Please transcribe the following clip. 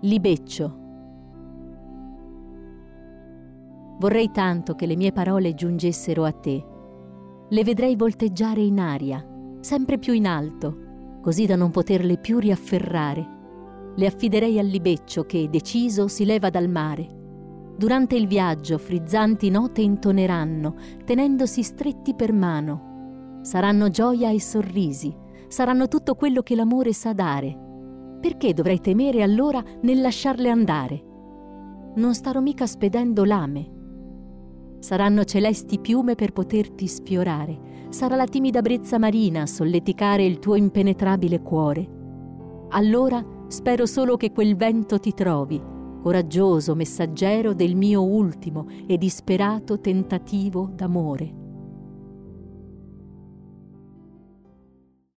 Libeccio. Vorrei tanto che le mie parole giungessero a te. Le vedrei volteggiare in aria, sempre più in alto, così da non poterle più riafferrare. Le affiderei al libeccio che, deciso, si leva dal mare. Durante il viaggio frizzanti note intoneranno, tenendosi stretti per mano. Saranno gioia e sorrisi, saranno tutto quello che l'amore sa dare. Perché dovrei temere allora nel lasciarle andare? Non starò mica spedendo lame. Saranno celesti piume per poterti sfiorare. Sarà la timida brezza marina a solleticare il tuo impenetrabile cuore. Allora spero solo che quel vento ti trovi, coraggioso messaggero del mio ultimo e disperato tentativo d'amore.